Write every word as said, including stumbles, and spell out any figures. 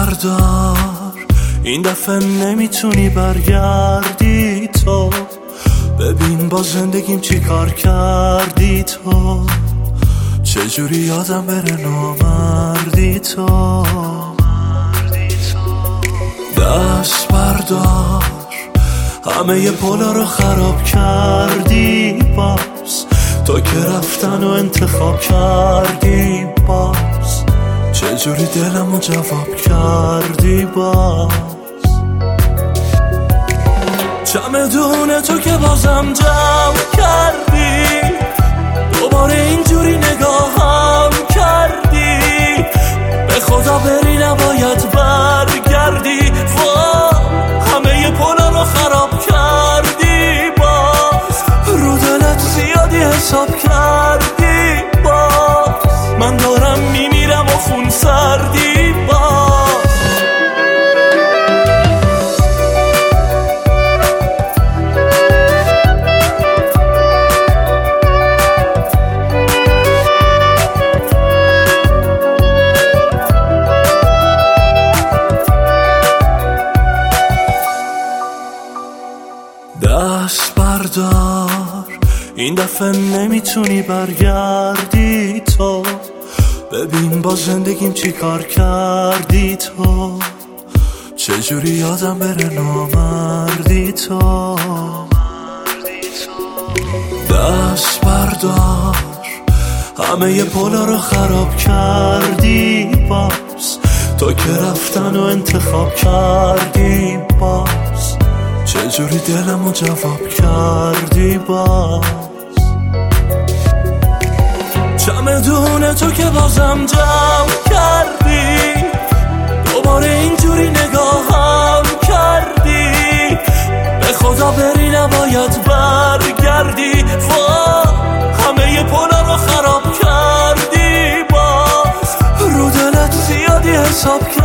بردار، این دفعه نمیتونی برگردی تو. ببین با زندگیم چی کار کردی تو، چجوری یادم بره نامردی تو. دست بردار، همه ی پولا رو خراب کردی باز، تو که رفتن و انتخاب کردی باز، چجوری دلمو جواب کردی باز. چمدون تو که بازم جمع کردی، دوباره اینجوری نگاهم کردی، به خدا بری نباید برگردی. وا همه ی پولا رو خراب کردی باز، رو دلت زیادی حساب کردی باز، من دارم میمیرم و خون سردی باز. دست بردار، این دفعه نمیتونی برگردی تو. ببین با زندگیم چی کار کردی تو، چجوری یادم بره نامردی تو. دست بردار، همه ی پولا رو خراب کردی باز، تو که رفتن و انتخاب کردی باز، چجوری دلمو جواب کردی باز. چمدون تو که بازم جمع کردی، دوباره اینجوری نگاهم کردی، به خدا بری نباید برگردی. وا همه ی پولا رو خراب کردی باز، رو دلت زیادی حساب کردی